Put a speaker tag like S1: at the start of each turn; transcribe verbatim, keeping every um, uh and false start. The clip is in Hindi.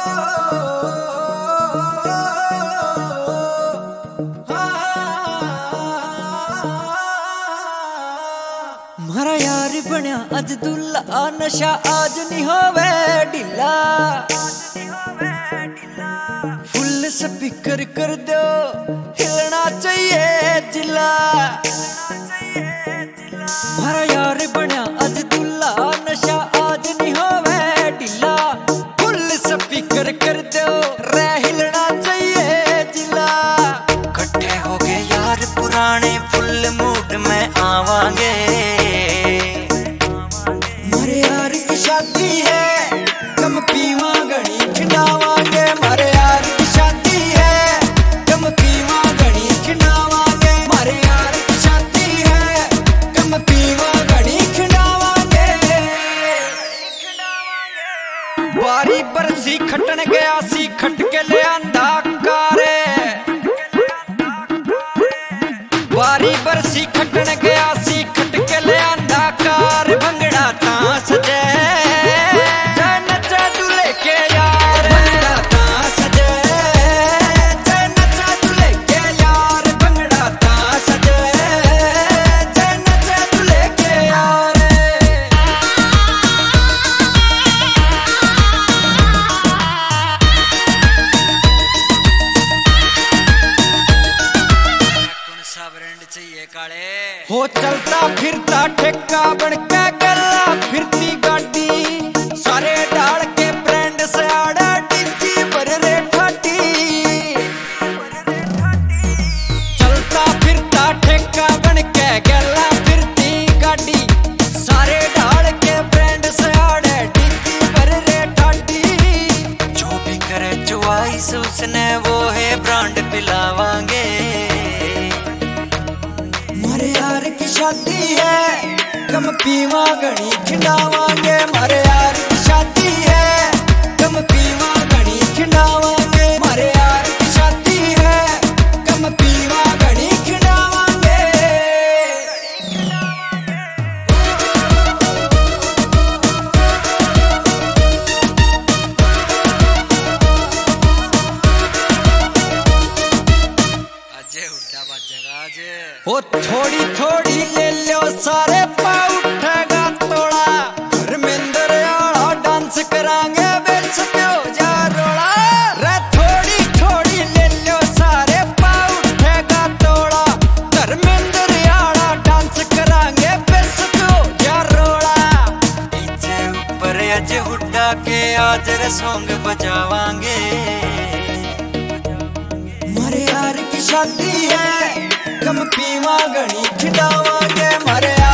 S1: मारा यार बनया अज दुल्ला नशा आज नहीं होवे ढीला। फुल स्पीकर कर दो हिलना चाहिए जिला। मारा यार बनया अज दुल्ला नशा आज नहीं होवे ढीला। फुल स्पीकर कर दो रे हिलना चाहिए जिला।
S2: इकट्ठे हो गए यार पुराने फुल मूड में आवांगे।
S1: मारे यार की शादी है कम पीवा घड़ी खिंडावांगे। मारे यार की शादी है कम पीवा घड़ी खिंडावांगे। मारे यार की शादी है कम पीवा घड़ी खिंडावांगे। बारी बरसी खटन गया सी खट के ले आंदा कारे। बारी बरसी खटन गया सी खट के ले आंदा कार। भंगड़ा तां सजे जय नचा दूल्हे के यार। भंगड़ा तां सजे जय नचा दूल्हे के यार। भंगड़ा तां सजे जय नचा दूल्हे के यार।
S2: कौन सा ब्रांड चाहिए काले?
S1: हो चलता फिरता ठेका बनके गला फिरती गाड़ी। सारे डाल के ब्रांड से आड़ा डिज्जी भर रे ठाटी। चलता फिरता ठेका बनके गला फिरती गाड़ी। सारे डाल के ब्रांड से आड़े डिज्जी भर रे ठाटी।
S2: जो भी करे चॉइस उसने वो है ब्रांड पिलावांगे।
S1: मारे यार की शादी है कम पीवा घड़ी खिंडावांगे। मारे यार की शादी है कम पीवा घड़ी खिंडावांगे। मारे यार की शादी है कम पीवा घड़ी खिंडावांगे।
S2: अजय उल्टा बजेगा आज।
S1: ओ थोड़ी थोड़ी ले लो सारे पाँव उठेगा तोड़ा। धर्मेंद्र आला डांस करांगे बेच पे हो जा रोड़ा। रे थोड़ी थोड़ी ले लो सारे पाँव उठेगा तोड़ा। धर्मेंद्र आला डांस करांगे बेच पे हो जा रोड़ा।
S2: डीजे ऊपर अजय हुड्डा के आज रे सॉन्ग बजावांगे।
S1: मारे यार की शादी है कम पीवा घड़ी खिंडावांगे। मारे